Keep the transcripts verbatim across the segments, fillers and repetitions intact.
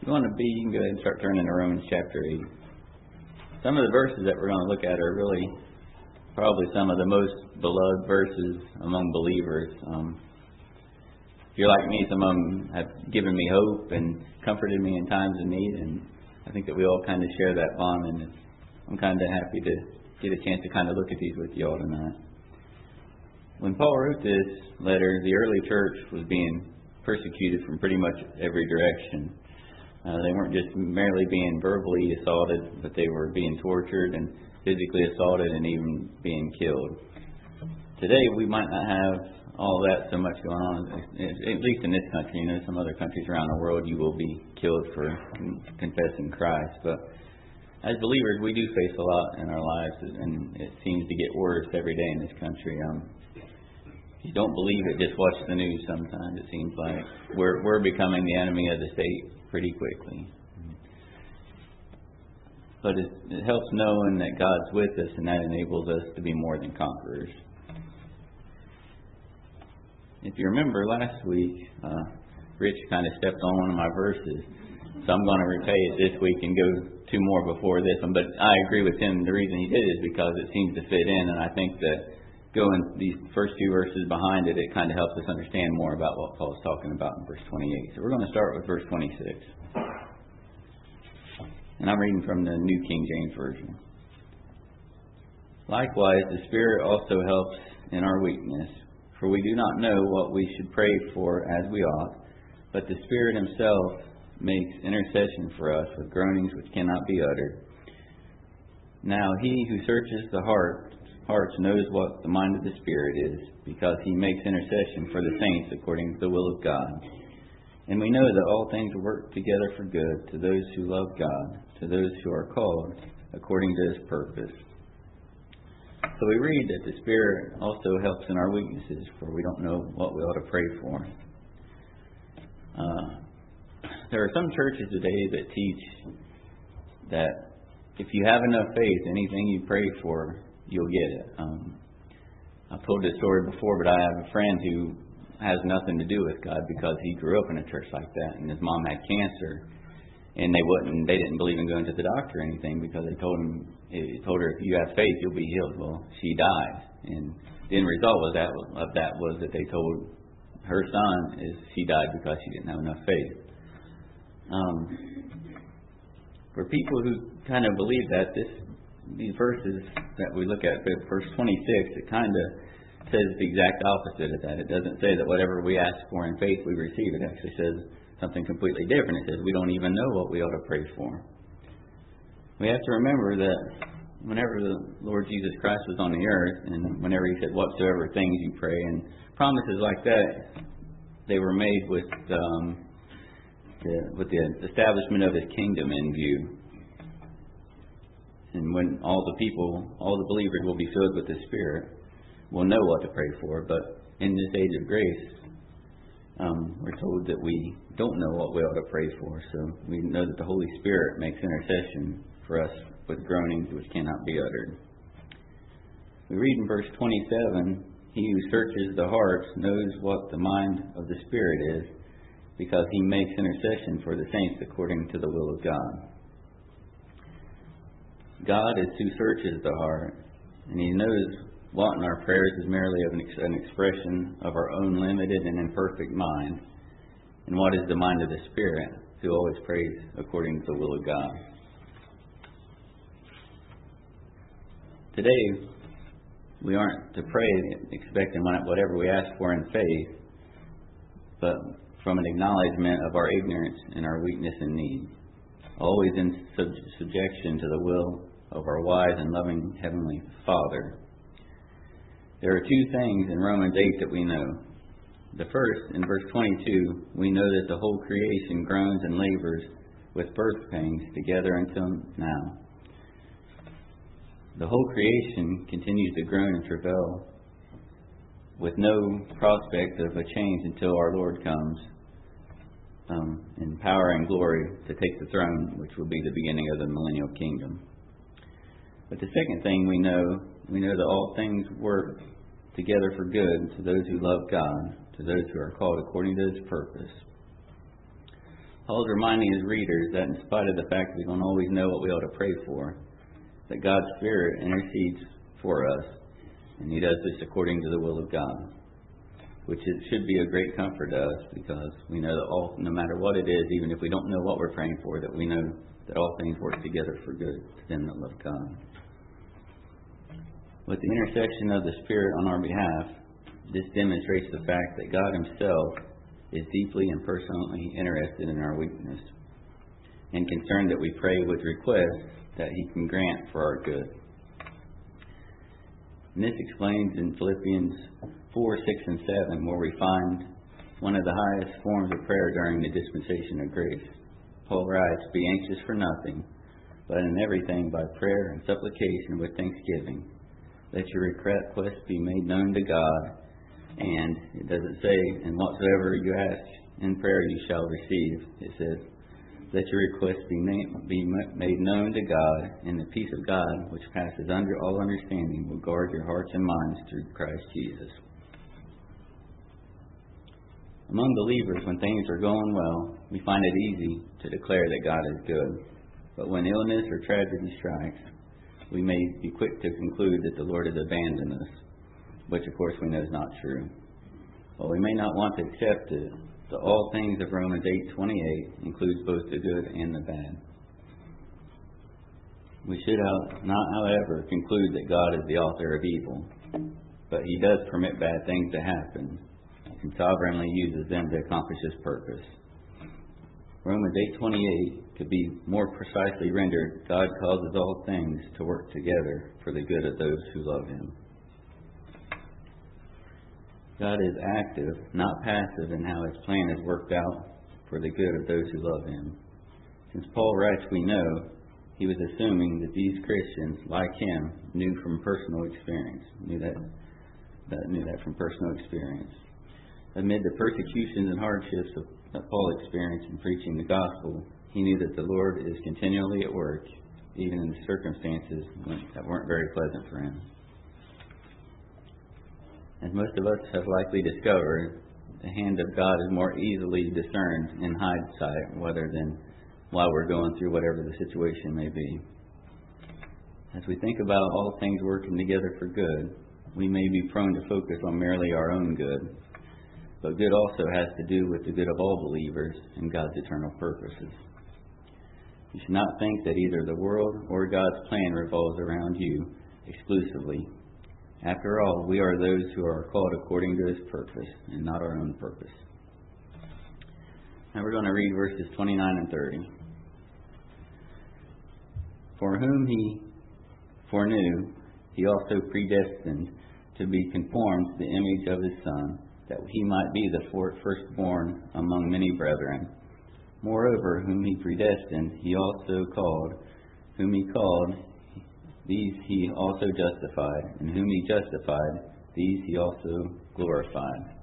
If you want to be, you can go ahead and start turning to Romans chapter eight. Some of the verses that we're going to look at are really probably some of the most beloved verses among believers. Um, if you're like me, some of them have given me hope and comforted me in times of need, and I think that we all kind of share that bond, and I'm kind of happy to get a chance to kind of look at these with you all tonight. When Paul wrote this letter, the early church was being persecuted from pretty much every direction. Uh, they weren't just merely being verbally assaulted, but they were being tortured and physically assaulted and even being killed. Today, we might not have all that so much going on, at least in this country. You know, some other countries around the world, you will be killed for confessing Christ. But as believers, we do face a lot in our lives, and it seems to get worse every day in this country. Um, if you don't believe it, just watch the news sometimes. It seems like we're we're becoming the enemy of the state pretty quickly. But it, it helps knowing that God's with us, and that enables us to be more than conquerors. If you remember last week, uh, Rich kind of stepped on one of my verses, so I'm going to repay it this week and go two more before this one. But I agree with him. The reason he did it is because it seems to fit in, and I think that going these first two verses behind it, it kind of helps us understand more about what Paul's talking about in verse twenty-eight. So we're going to start with verse twenty-six. And I'm reading from the New King James Version. Likewise, the Spirit also helps in our weakness, for we do not know what we should pray for as we ought, but the Spirit Himself makes intercession for us with groanings which cannot be uttered. Now He who searches the heart hearts knows what the mind of the Spirit is, because He makes intercession for the saints according to the will of God. And we know that all things work together for good to those who love God, to those who are called according to His purpose. So we read that the Spirit also helps in our weaknesses, for we don't know what we ought to pray for. Uh, there are some churches today that teach that if you have enough faith, anything you pray for, you'll get it. Um, I've told this story before, but I have a friend who has nothing to do with God because he grew up in a church like that, and his mom had cancer, and they wouldn't, they didn't believe in going to the doctor or anything because they told him, they told her, if you have faith, you'll be healed. Well, she died, and the end result was that of that was that they told her son is she died because she didn't have enough faith. Um, for people who kind of believe that, this these verses that we look at, verse twenty-six, it kind of says the exact opposite of that. It doesn't say that whatever we ask for in faith we receive. It actually says something completely different. It says we don't even know what we ought to pray for. We have to remember that whenever the Lord Jesus Christ was on the earth, and whenever He said whatsoever things you pray, and promises like that, they were made with um, the, with the establishment of His kingdom in view. And when all the people, all the believers will be filled with the Spirit, we'll know what to pray for. But in this age of grace, um, we're told that we don't know what we ought to pray for. So we know that the Holy Spirit makes intercession for us with groanings which cannot be uttered. We read in verse twenty-seven, He who searches the hearts knows what the mind of the Spirit is, because He makes intercession for the saints according to the will of God. God is who searches the heart, and He knows what in our prayers is merely of an, ex- an expression of our own limited and imperfect mind, and what is the mind of the Spirit, who always prays according to the will of God. Today, we aren't to pray expecting whatever we ask for in faith, but from an acknowledgement of our ignorance and our weakness and need, always in sub- subjection to the will of our wise and loving Heavenly Father. There are two things in Romans eight that we know. The first, in verse twenty-two, we know that the whole creation groans and labors with birth pangs together until now. The whole creation continues to groan and travail with no prospect of a change until our Lord comes um, in power and glory to take the throne, which will be the beginning of the millennial kingdom. But the second thing we know, we know that all things work together for good to those who love God, to those who are called according to His purpose. Paul's reminding his readers that in spite of the fact that we don't always know what we ought to pray for, that God's Spirit intercedes for us, and He does this according to the will of God, which it should be a great comfort to us, because we know that all, no matter what it is, even if we don't know what we're praying for, that we know that all things work together for good to them that love God. With the intercession of the Spirit on our behalf, this demonstrates the fact that God Himself is deeply and personally interested in our weakness, and concerned that we pray with requests that He can grant for our good. And this explains in Philippians four, six, and seven, where we find one of the highest forms of prayer during the dispensation of grace. Paul writes, "Be anxious for nothing, but in everything by prayer and supplication with thanksgiving, let your requests be made known to God." And it doesn't say, "And whatsoever you ask in prayer you shall receive." It says, "Let your requests be made, be made known to God, and the peace of God, which passes under all understanding, will guard your hearts and minds through Christ Jesus." Among believers, when things are going well, we find it easy to declare that God is good. But when illness or tragedy strikes, we may be quick to conclude that the Lord has abandoned us, which of course we know is not true. While we may not want to accept it, the all things of Romans eight twenty-eight includes both the good and the bad. We should not, however, conclude that God is the author of evil, but He does permit bad things to happen and sovereignly uses them to accomplish His purpose. Romans eight twenty-eight could be more precisely rendered, God causes all things to work together for the good of those who love Him. God is active, not passive, in how His plan is worked out for the good of those who love Him. Since Paul writes, we know, he was assuming that these Christians, like him, knew from personal experience, knew that, that knew that from personal experience. Amid the persecutions and hardships of, that Paul experienced in preaching the gospel, he knew that the Lord is continually at work, even in the circumstances that weren't very pleasant for him. As most of us have likely discovered, the hand of God is more easily discerned in hindsight rather than while we're going through whatever the situation may be. As we think about all things working together for good, we may be prone to focus on merely our own good, but good also has to do with the good of all believers and God's eternal purposes. You should not think that either the world or God's plan revolves around you exclusively. After all, we are those who are called according to His purpose and not our own purpose. Now we're going to read verses twenty-nine and thirty. For whom He foreknew, He also predestined to be conformed to the image of His Son, that He might be the firstborn among many brethren. Moreover, whom He predestined, He also called. Whom He called, these He also justified. And whom He justified, these He also glorified.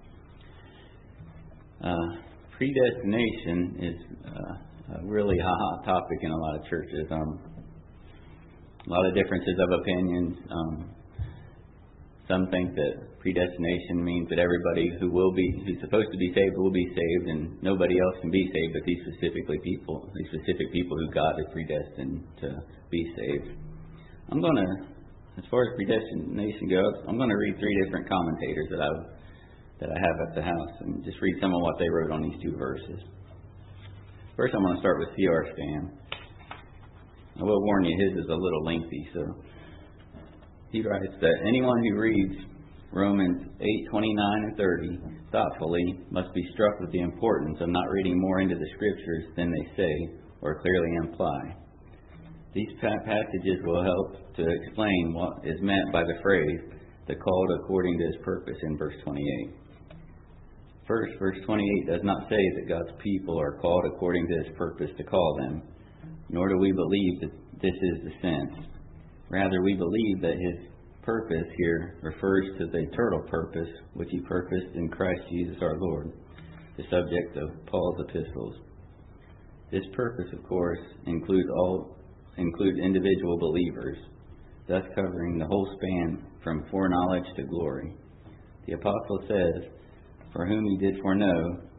Uh, predestination is uh, a really hot topic in a lot of churches. Um, a lot of differences of opinions. Um, some think that predestination means that everybody who will be, who's supposed to be saved, will be saved, and nobody else can be saved but these specifically people, these specific people who God has predestined to be saved. I'm going to, as far as predestination goes, I'm going to read three different commentators that I've that I have at the house, and just read some of what they wrote on these two verses. First, I'm going to start with C R Stam. I will warn you, his is a little lengthy, so he writes that anyone who reads Romans eight twenty-nine and thirty thoughtfully must be struck with the importance of not reading more into the Scriptures than they say or clearly imply. These passages will help to explain what is meant by the phrase, the called according to His purpose, in verse twenty-eight. First, verse twenty-eight does not say that God's people are called according to His purpose to call them, nor do we believe that this is the sense. Rather, we believe that His purpose here refers to the eternal purpose which He purposed in Christ Jesus our Lord, the subject of Paul's epistles. This purpose, of course, includes all includes individual believers, thus covering the whole span from foreknowledge to glory. The apostle says, for whom He did foreknow,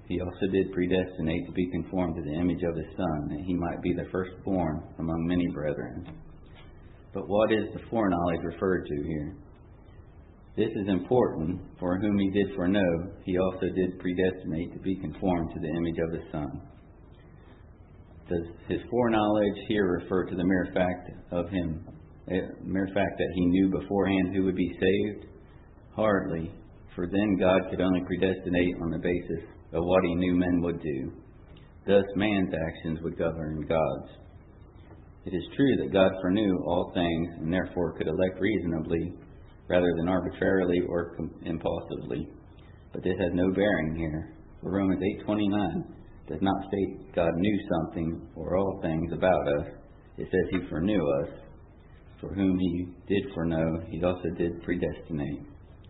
He also did predestinate to be conformed to the image of His Son, that He might be the firstborn among many brethren. But what is the foreknowledge referred to here? This is important, for whom He did foreknow, He also did predestinate to be conformed to the image of His Son. Does His foreknowledge here refer to the mere fact of Him, the mere fact that He knew beforehand who would be saved? Hardly, for then God could only predestinate on the basis of what He knew men would do. Thus man's actions would govern God's. It is true that God foreknew all things and therefore could elect reasonably rather than arbitrarily or impulsively. But this has no bearing here. For Romans eight twenty-nine does not state God knew something or all things about us. It says He foreknew us. For whom He did foreknow, He also did predestinate.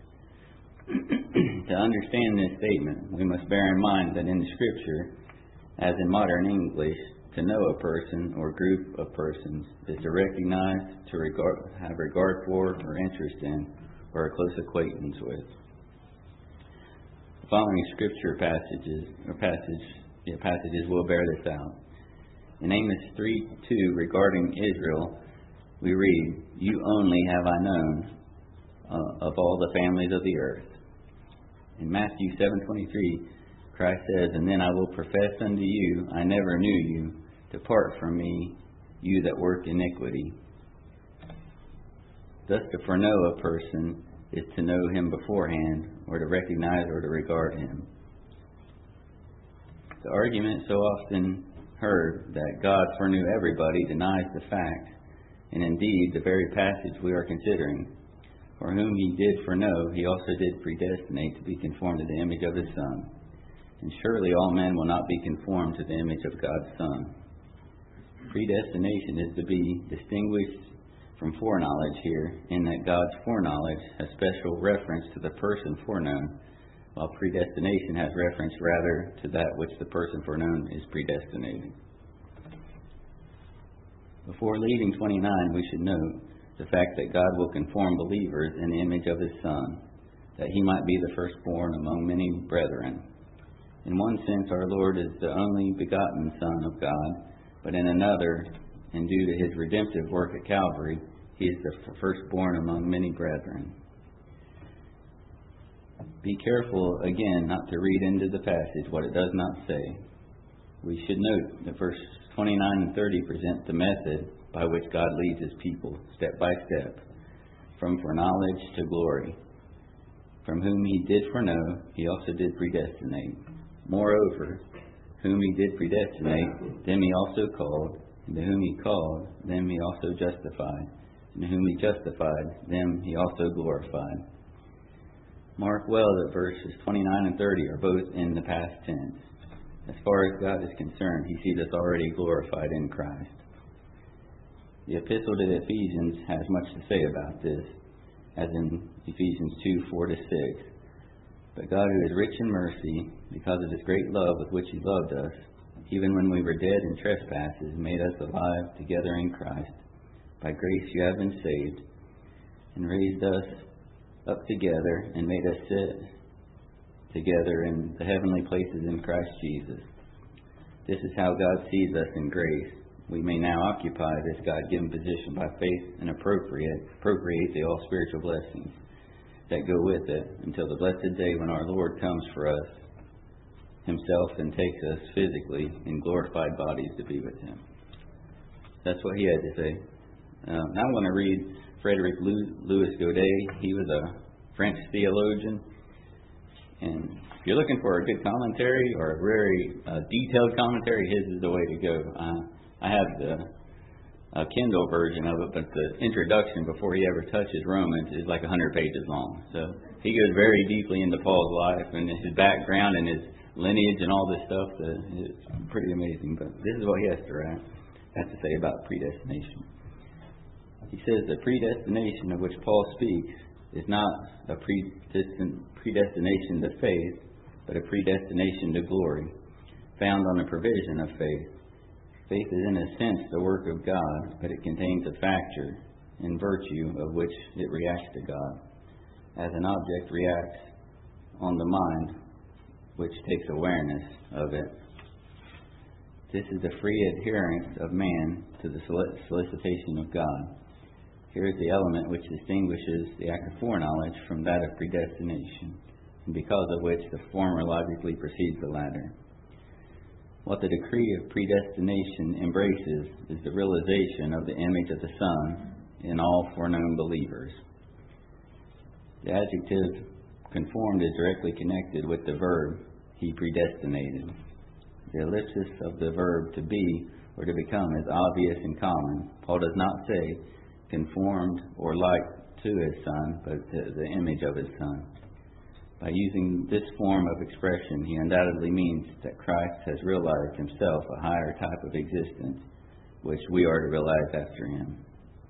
To understand this statement, we must bear in mind that in the Scripture, as in modern English, to know a person or group of persons is to recognize, to regard, have regard for, or interest in, or a close acquaintance with. The following Scripture passages or passage yeah, passages will bear this out. In Amos three two, regarding Israel, we read, "You only have I known uh, of all the families of the earth." In Matthew seven twenty-three, Christ says, "And then I will profess unto you, I never knew you. Depart from me, you that work iniquity." Thus, to foreknow a person is to know him beforehand, or to recognize or to regard him. The argument so often heard that God foreknew everybody denies the fact, and indeed the very passage we are considering. For whom He did foreknow, He also did predestinate to be conformed to the image of His Son. And surely all men will not be conformed to the image of God's Son. Predestination is to be distinguished from foreknowledge here, in that God's foreknowledge has special reference to the person foreknown, while predestination has reference rather to that which the person foreknown is predestinated. Before leaving twenty-nine, we should note the fact that God will conform believers in the image of His Son, that He might be the firstborn among many brethren. In one sense, our Lord is the only begotten Son of God, but in another, and due to His redemptive work at Calvary, He is the firstborn among many brethren. Be careful, again, not to read into the passage what it does not say. We should note that verses twenty-nine and thirty present the method by which God leads His people, step by step, from foreknowledge to glory. From whom He did foreknow, He also did predestinate. Moreover, whom He did predestinate, them He also called, and to whom He called, them He also justified, and to whom He justified, them He also glorified. Mark well that verses twenty-nine and thirty are both in the past tense. As far as God is concerned, He sees us already glorified in Christ. The epistle to the Ephesians has much to say about this, as in Ephesians two, four to six. But God, who is rich in mercy, because of His great love with which He loved us, even when we were dead in trespasses, made us alive together in Christ. By grace you have been saved, and raised us up together, and made us sit together in the heavenly places in Christ Jesus. This is how God sees us in grace. We may now occupy this God-given position by faith and appropriate, appropriate the all spiritual blessings that go with it until the blessed day when our Lord comes for us Himself and takes us physically in glorified bodies to be with Him. That's what he had to say. Uh, now I'm going to read Frederick Louis Godet. He was a French theologian. And if you're looking for a good commentary or a very uh, detailed commentary, his is the way to go. Uh, I have the a Kindle version of it, but the introduction before he ever touches Romans is like one hundred pages long. So he goes very deeply into Paul's life and his background and his lineage and all this stuff. That it's pretty amazing. But this is what he has to write, has to say about predestination. He says the predestination of which Paul speaks is not a predestin- predestination to faith, but a predestination to glory, found on the provision of faith. Faith is in a sense the work of God, but it contains a factor in virtue of which it reacts to God. As an object reacts on the mind which takes awareness of it. This is the free adherence of man to the solicitation of God. Here is the element which distinguishes the act of foreknowledge from that of predestination, and because of which the former logically precedes the latter. What the decree of predestination embraces is the realization of the image of the Son in all foreknown believers. The adjective conformed is directly connected with the verb he predestinated. The ellipsis of the verb to be or to become is obvious and common. Paul does not say conformed or like to his Son, but to the image of his Son. By using this form of expression, he undoubtedly means that Christ has realized himself a higher type of existence, which we are to realize after him.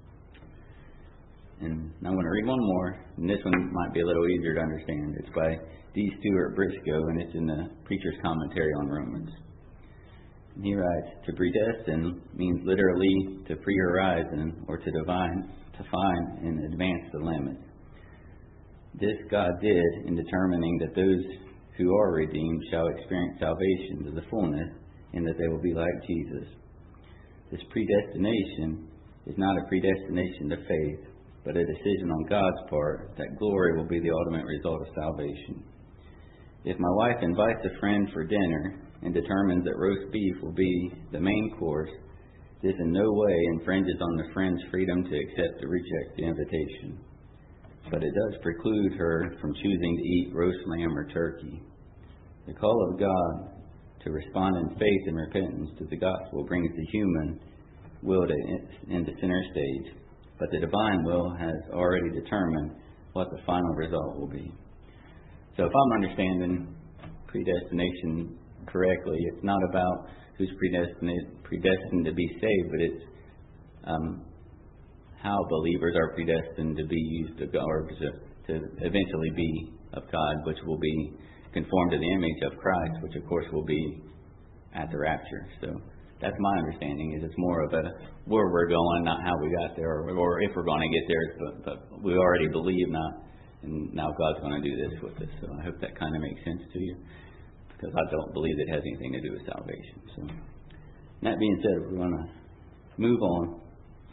And I want to read one more, and this one might be a little easier to understand. It's by D. Stuart Briscoe, and it's in the Preacher's Commentary on Romans. And he writes, "To predestine means literally to pre-horizon or to divine, to find and advance the limits. This God did in determining that those who are redeemed shall experience salvation to the fullness, and that they will be like Jesus. This predestination is not a predestination to faith, but a decision on God's part that glory will be the ultimate result of salvation. If my wife invites a friend for dinner and determines that roast beef will be the main course, this in no way infringes on the friend's freedom to accept or reject the invitation. But it does preclude her from choosing to eat roast lamb or turkey. The call of God to respond in faith and repentance to the gospel brings the human will to into center stage, but the divine will has already determined what the final result will be." So if I'm understanding predestination correctly, it's not about who's predestined predestined to be saved, but it's um, how believers are predestined to be used to God, or to, to eventually be of God, which will be conformed to the image of Christ, which of course will be at the rapture. So that's my understanding. Is it's more of a where we're going, not how we got there, or, or if we're going to get there. But, but we already believe, not, and now God's going to do this with us. So I hope that kind of makes sense to you, because I don't believe it has anything to do with salvation. So that being said, we're going to move on.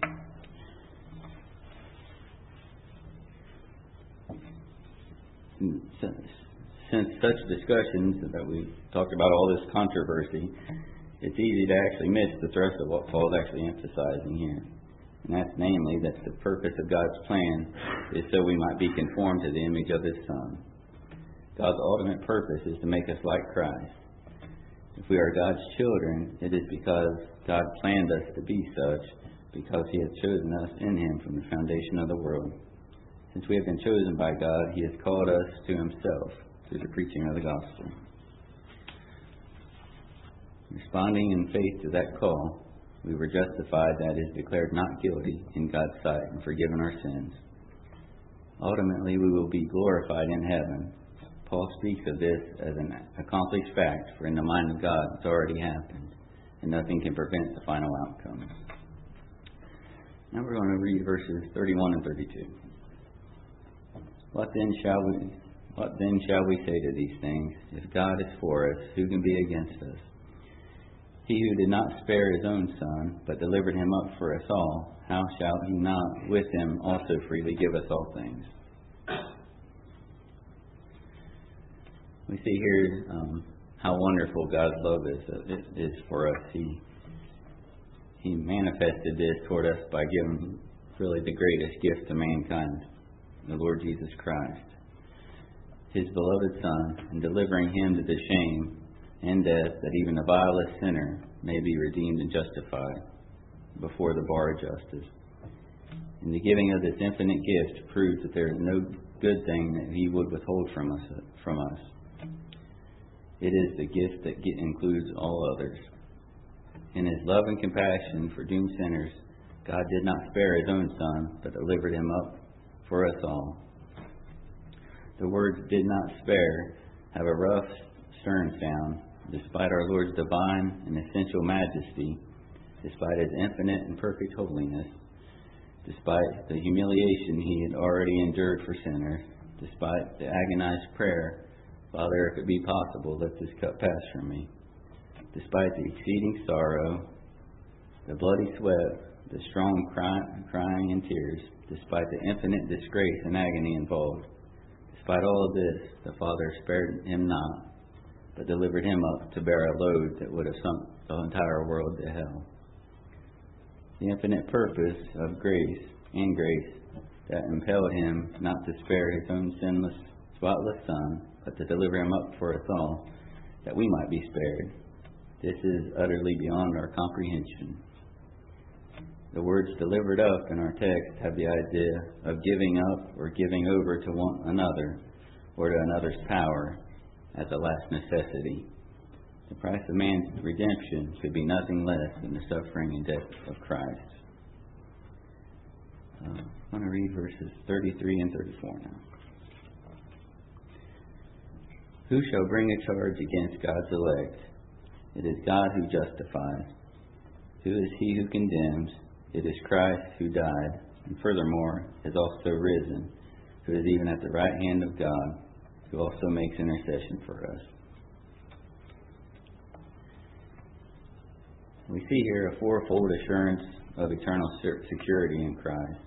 Since such discussions that we talked about all this controversy, it's easy to actually miss the thrust of what Paul's actually emphasizing here. And that's namely that the purpose of God's plan is so we might be conformed to the image of his Son. God's ultimate purpose is to make us like Christ. If we are God's children, it is because God planned us to be such, because he has chosen us in him from the foundation of the world. Since we have been chosen by God, he has called us to himself through the preaching of the gospel. Responding in faith to that call, we were justified, that is, declared not guilty in God's sight and forgiven our sins. Ultimately, we will be glorified in heaven. Paul speaks of this as an accomplished fact, for in the mind of God it's already happened, and nothing can prevent the final outcome. Now we're going to read verses thirty-one and thirty-two. What then shall we what then shall we say to these things? If God is for us, who can be against us? He who did not spare his own Son, but delivered him up for us all, how shall he not with him also freely give us all things? We see here um, how wonderful God's love is, uh, is for us. He He manifested this toward us by giving really the greatest gift to mankind, the Lord Jesus Christ, his beloved Son, and delivering him to the shame and death that even the vilest sinner may be redeemed and justified before the bar of justice. And the giving of this infinite gift proves that there is no good thing that he would withhold from us. From us. It is the gift that includes all others. In his love and compassion for doomed sinners, God did not spare his own Son, but delivered him up for us all. The words "did not spare" have a rough, stern sound. Despite our Lord's divine and essential majesty, despite his infinite and perfect holiness, despite the humiliation he had already endured for sinners, despite the agonized prayer Father, if it be possible, let this cup pass from me. Despite the exceeding sorrow, the bloody sweat, the strong cry, crying and tears, despite the infinite disgrace and agony involved, despite all of this, the Father spared him not, but delivered him up to bear a load that would have sunk the entire world to hell. The infinite purpose of grace and grace that impelled him not to spare his own sinless, spotless Son, but to deliver him up for us all, that we might be spared. This is utterly beyond our comprehension. The words delivered up in our text have the idea of giving up or giving over to one another or to another's power as a last necessity. The price of man's redemption should be nothing less than the suffering and death of Christ. Uh, I want to read verses thirty-three and thirty-four now. Who shall bring a charge against God's elect? It is God who justifies. Who is he who condemns? It is Christ who died, and furthermore is also risen, who is even at the right hand of God, who also makes intercession for us. We see here a fourfold assurance of eternal security in Christ.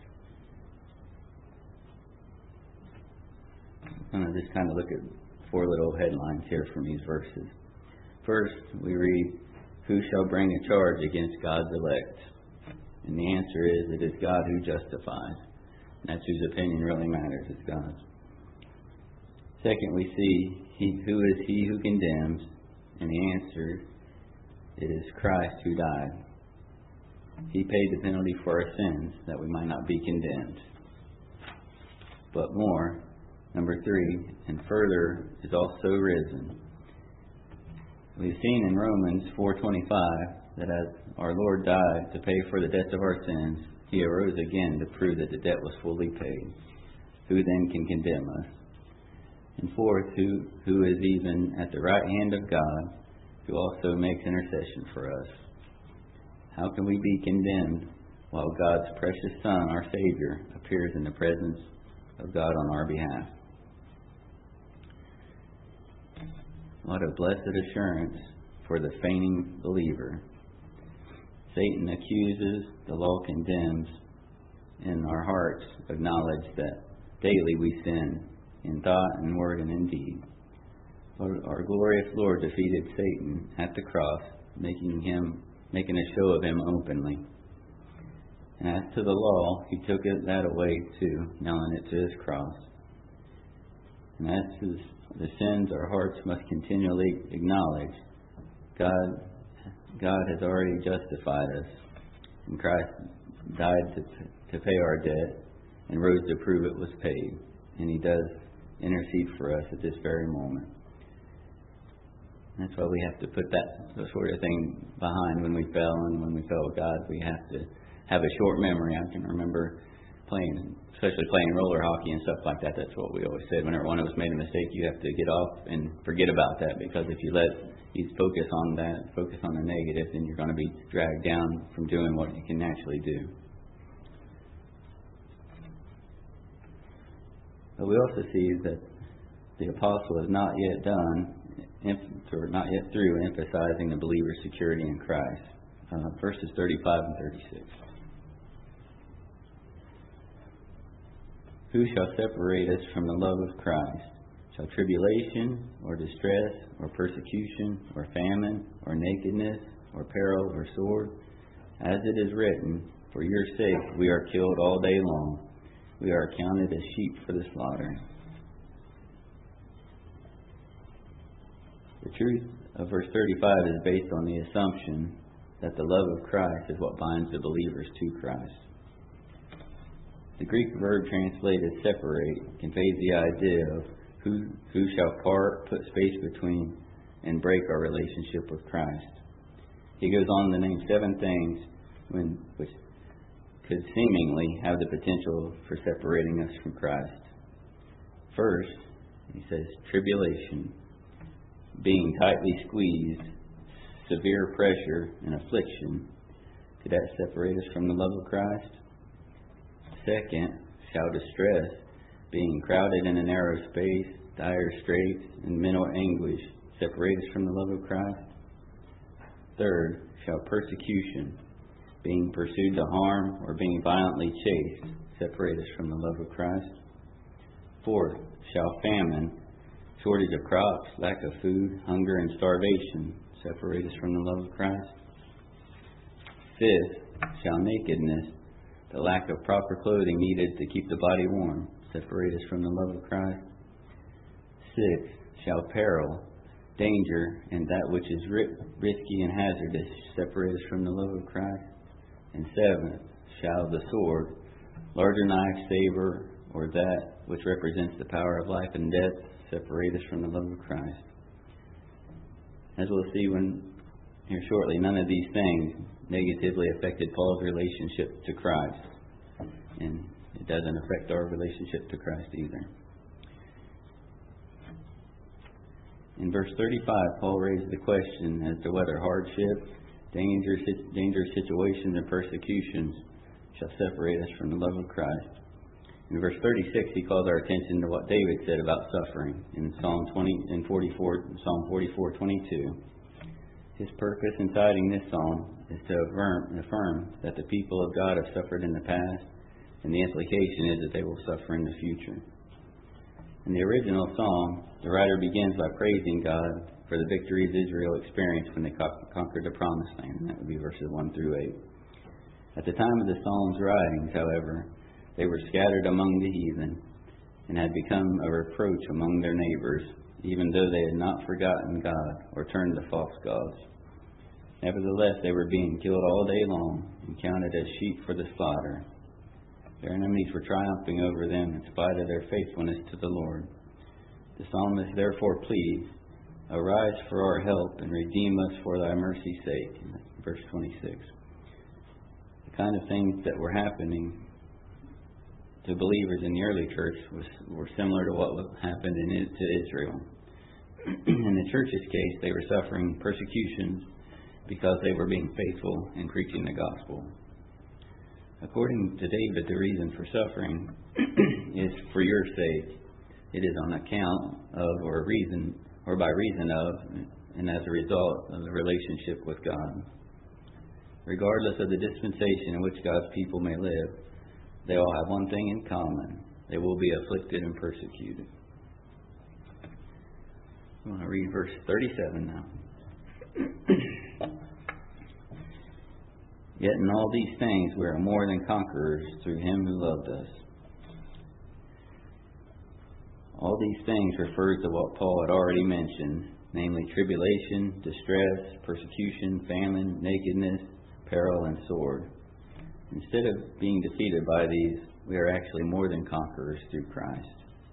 I'm going to just kind of look at four little headlines here from these verses. First, we read, who shall bring a charge against God's elect? And the answer is, it is God who justifies. And that's whose opinion really matters, it's God's. Second, we see, he, who is he who condemns? And the answer, it is Christ who died. He paid the penalty for our sins, that we might not be condemned. But more, number three, and further, is also risen. We've seen in Romans four twenty-five that as our Lord died to pay for the debts of our sins, he arose again to prove that the debt was fully paid. Who then can condemn us? And fourth, who, who is even at the right hand of God, who also makes intercession for us. How can we be condemned while God's precious Son, our Savior, appears in the presence of God on our behalf? What a blessed assurance for the fainting believer. Satan accuses, the law condemns, and our hearts acknowledge that daily we sin in thought and word and in deed. But our glorious Lord defeated Satan at the cross, making him making a show of him openly. And as to the law, he took it that away too, nailing it to his cross. And as to the sins our hearts must continually acknowledge, God God has already justified us, and Christ died to, to pay our debt and rose to prove it was paid. And he does intercede for us at this very moment. And that's why we have to put that sort of thing behind when we fell, and when we fell with God, we have to have a short memory. I can remember playing, especially playing roller hockey and stuff like that. That's what we always said. Whenever one of us made a mistake, you have to get off and forget about that, because if you let you focus on that, focus on the negative, then you're going to be dragged down from doing what you can actually do. But we also see that the apostle is not yet done, or not yet through emphasizing the believer's security in Christ. Uh, verses thirty-five and thirty-six. Who shall separate us from the love of Christ? Shall tribulation, or distress, or persecution, or famine, or nakedness, or peril, or sword? As it is written, for your sake we are killed all day long. We are counted as sheep for the slaughter. The truth of verse thirty-five is based on the assumption that the love of Christ is what binds the believers to Christ. The Greek verb translated separate conveys the idea of who, who shall part, put space between, and break our relationship with Christ. He goes on to name seven things when, which could seemingly have the potential for separating us from Christ. First, he says tribulation, being tightly squeezed, severe pressure and affliction. Could that separate us from the love of Christ? Second, shall distress, being crowded in a narrow space, dire straits, and mental anguish separate us from the love of Christ? Third, shall persecution, being pursued to harm or being violently chased, separate us from the love of Christ? Fourth, shall famine, shortage of crops, lack of food, hunger, and starvation separate us from the love of Christ? Fifth, shall nakedness, the lack of proper clothing needed to keep the body warm, separate us from the love of Christ? Sixth, shall peril, danger, and that which is risky and hazardous separate us from the love of Christ? And seventh, shall the sword, larger knife, saber, or that which represents the power of life and death separate us from the love of Christ? As we'll see when here shortly, none of these things negatively affected Paul's relationship to Christ, and it doesn't affect our relationship to Christ either. In verse thirty-five, Paul raised the question as to whether hardship, danger, dangerous situations, and persecutions shall separate us from the love of Christ. In verse thirty-six, he calls our attention to what David said about suffering in Psalm twenty and forty-four, Psalm forty-four twenty-two. His purpose in citing this psalm is to affirm, affirm that the people of God have suffered in the past, and the implication is that they will suffer in the future. In the original psalm, the writer begins by praising God for the victories Israel experienced when they conquered the Promised Land. And that would be verses one through eight. At the time of the psalm's writings, however, they were scattered among the heathen and had become a reproach among their neighbors, even though they had not forgotten God or turned to false gods. Nevertheless, they were being killed all day long and counted as sheep for the slaughter. Their enemies were triumphing over them in spite of their faithfulness to the Lord. The psalmist therefore pleads, "Arise for our help and redeem us for thy mercy's sake." In verse twenty-six. The kind of things that were happening to believers in the early church was, were similar to what happened in, to Israel. In the church's case, they were suffering persecutions because they were being faithful in preaching the gospel. According to David, the reason for suffering is for your sake. It is on account of or reason or by reason of and as a result of the relationship with God. Regardless of the dispensation in which God's people may live, they all have one thing in common. They will be afflicted and persecuted. I want to read verse thirty-seven now. Yet in all these things we are more than conquerors through him who loved us. All these things refers to what Paul had already mentioned, namely tribulation, distress, persecution, famine, nakedness, peril, and sword. Instead of being defeated by these, we are actually more than conquerors through Christ.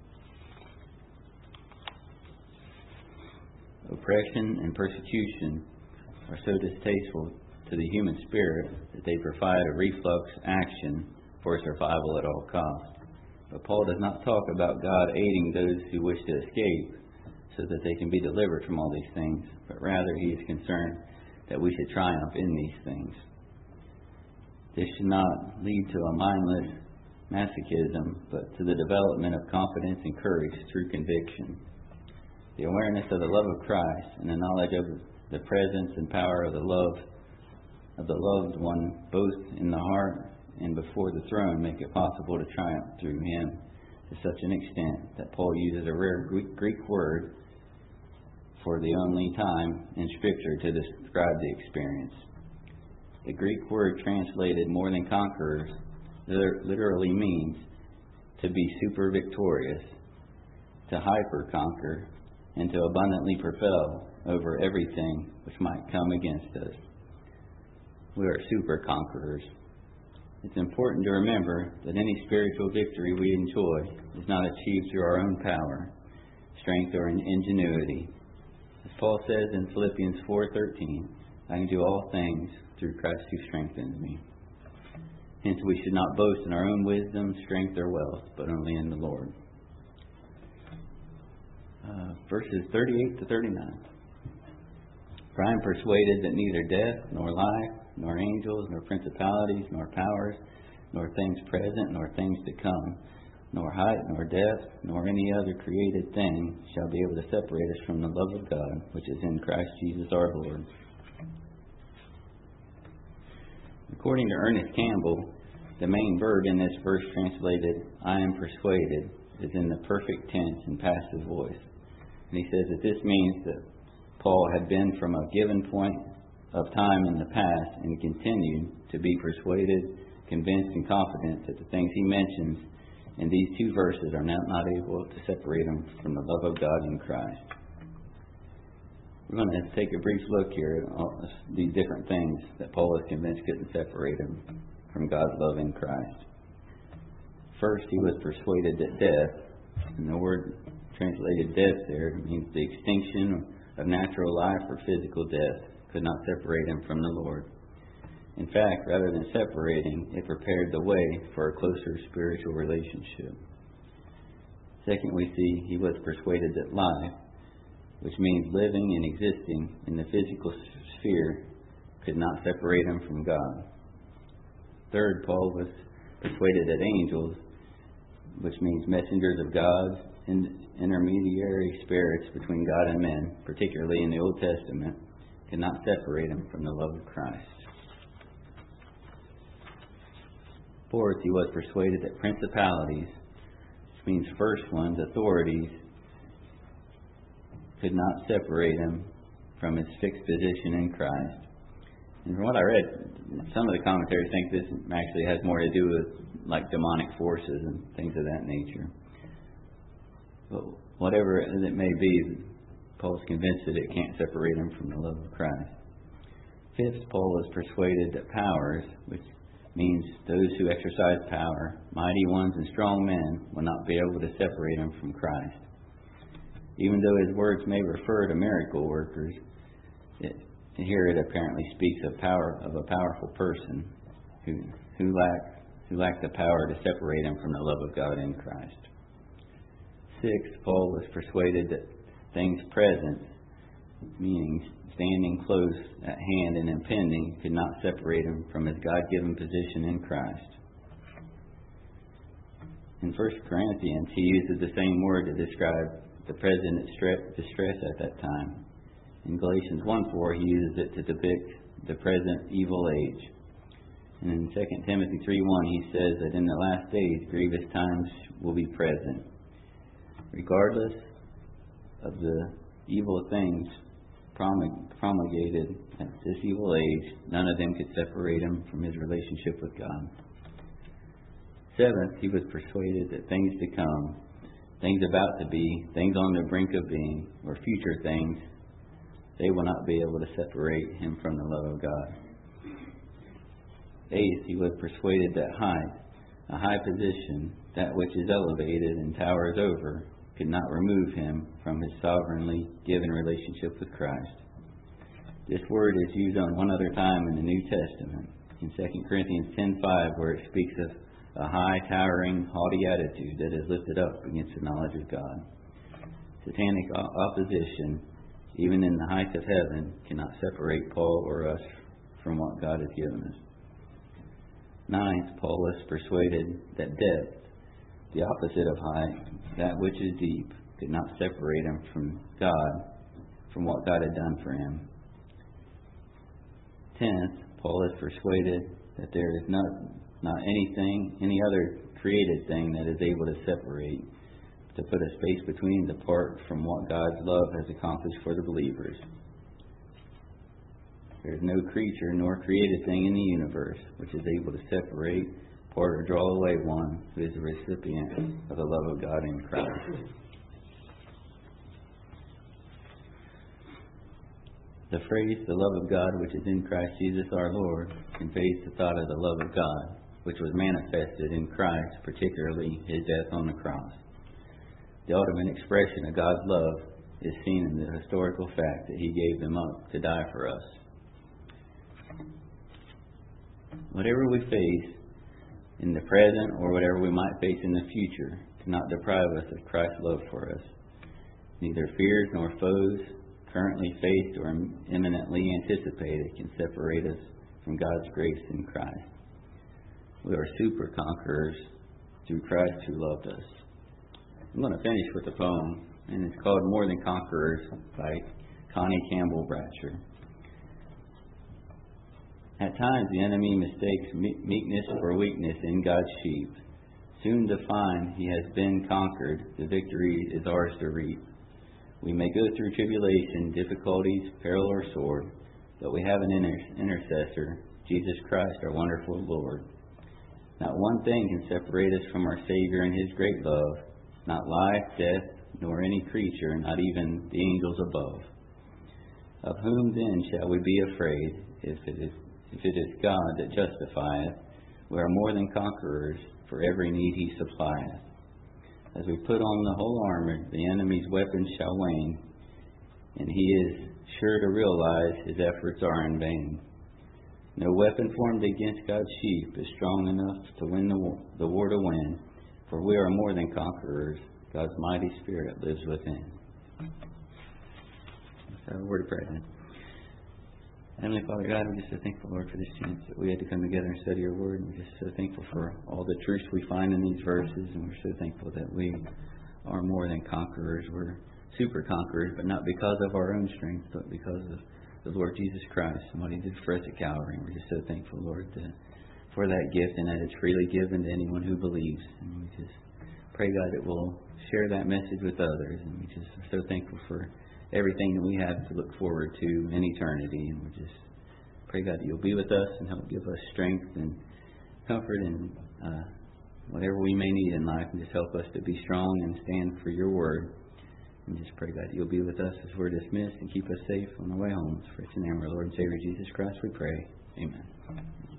Oppression and persecution are so distasteful to the human spirit that they provide a reflex action for survival at all costs. But Paul does not talk about God aiding those who wish to escape so that they can be delivered from all these things, but rather he is concerned that we should triumph in these things. This should not lead to a mindless masochism, but to the development of confidence and courage through conviction. The awareness of the love of Christ and the knowledge of the presence and power of the love of the loved one, both in the heart and before the throne, make it possible to triumph through him to such an extent that Paul uses a rare Greek word for the only time in Scripture to describe the experience. The Greek word translated more than conquerors literally means to be super victorious, to hyper conquer, and to abundantly prevail over everything which might come against us. We are super conquerors. It's important to remember that any spiritual victory we enjoy is not achieved through our own power, strength, or ingenuity. As Paul says in Philippians four thirteen, I can do all things through Christ who strengthens me. Hence we should not boast in our own wisdom, strength, or wealth, but only in the Lord. Uh, verses thirty-eight to thirty-nine. For I am persuaded that neither death, nor life, nor angels, nor principalities, nor powers, nor things present, nor things to come, nor height, nor depth, nor any other created thing shall be able to separate us from the love of God, which is in Christ Jesus our Lord. According to Ernest Campbell, the main verb in this verse translated, I am persuaded, is in the perfect tense and passive voice. And he says that this means that Paul had been from a given point of time in the past and continued to be persuaded, convinced, and confident that the things he mentions in these two verses are not, not able to separate him from the love of God in Christ. We're going to take a brief look here at all these different things that Paul is convinced couldn't separate him from God's love in Christ. First, he was persuaded that death, and the word translated death there means the extinction of natural life or physical death, could not separate him from the Lord. In fact, rather than separating, it prepared the way for a closer spiritual relationship. Second, we see he was persuaded that life, which means living and existing in the physical sphere, could not separate him from God. Third, Paul was persuaded that angels, which means messengers of God, and intermediary spirits between God and men, particularly in the Old Testament, could not separate him from the love of Christ. Fourth, he was persuaded that principalities, which means first ones, authorities, could not separate him from his fixed position in Christ. And from what I read, some of the commentaries think this actually has more to do with like demonic forces and things of that nature. But whatever it may be, Paul's convinced that it can't separate him from the love of Christ. Fifth, Paul was persuaded that powers, which means those who exercise power, mighty ones and strong men, will not be able to separate him from Christ. Even though his words may refer to miracle workers, it, here it apparently speaks of power of a powerful person who who lack who lacked the power to separate him from the love of God in Christ. Sixth, Paul was persuaded that things present, meaning standing close at hand and impending, could not separate him from his God-given position in Christ. In First Corinthians, he uses the same word to describe the present distress at that time. In Galatians one four, he uses it to depict the present evil age. And in Second Timothy three one, he says that in the last days, grievous times will be present. Regardless of the evil things promulgated at this evil age, none of them could separate him from his relationship with God. Seventh, he was persuaded that things to come, things about to be, things on the brink of being, or future things, they will not be able to separate him from the love of God. Eighth, he was persuaded that height, a high position, that which is elevated and towers over, could not remove him from his sovereignly given relationship with Christ. This word is used on one other time in the New Testament, in Second Corinthians ten five, where it speaks of a high, towering, haughty attitude that is lifted up against the knowledge of God. Satanic opposition, even in the heights of heaven, cannot separate Paul or us from what God has given us. Ninth, Paul was persuaded that depth, the opposite of height, that which is deep, could not separate him from God, from what God had done for him. Tenth, Paul is persuaded that there is not, not anything, any other created thing that is able to separate, to put a space between, apart from what God's love has accomplished for the believers. There is no creature nor created thing in the universe which is able to separate, part, or draw away one who is a recipient of the love of God in Christ. The phrase, the love of God which is in Christ Jesus our Lord, conveys the thought of the love of God, which was manifested in Christ, particularly his death on the cross. The ultimate expression of God's love is seen in the historical fact that he gave them up to die for us. Whatever we face in the present or whatever we might face in the future cannot deprive us of Christ's love for us. Neither fears nor foes, currently faced or imminently anticipated, can separate us from God's grace in Christ. We are super conquerors through Christ who loved us. I'm going to finish with a poem, and it's called More Than Conquerors by Connie Campbell Bratcher. At times the enemy mistakes meekness for weakness in God's sheep. Soon to find he has been conquered, the victory is ours to reap. We may go through tribulation, difficulties, peril or sword, but we have an inter- intercessor, Jesus Christ, our wonderful Lord. Not one thing can separate us from our Savior and His great love, not life, death, nor any creature, not even the angels above. Of whom then shall we be afraid, if it is, if it is God that justifieth? We are more than conquerors, for every need He supplieth. As we put on the whole armor, the enemy's weapons shall wane, and he is sure to realize his efforts are in vain. No weapon formed against God's sheep is strong enough to win the war, the war to win, for we are more than conquerors. God's mighty Spirit lives within. So, a word of prayer then. Heavenly Father God, we're just so thankful, Lord, for this chance that we had to come together and study your word. And we're just so thankful for all the truths we find in these verses. And we're so thankful that we are more than conquerors. We're super conquerors, but not because of our own strength, but because of the Lord Jesus Christ and what He did for us at Calvary. And we're just so thankful, Lord, to, for that gift and that it's freely given to anyone who believes. And we just pray, God, that we'll share that message with others. And we just are so thankful for everything that we have to look forward to in eternity. And we just pray, God, that you'll be with us and help give us strength and comfort and uh, whatever we may need in life, and just help us to be strong and stand for your word. And just pray, God, that you'll be with us as we're dismissed and keep us safe on the way home. For it's in the name of our Lord and Savior Jesus Christ we pray. Amen.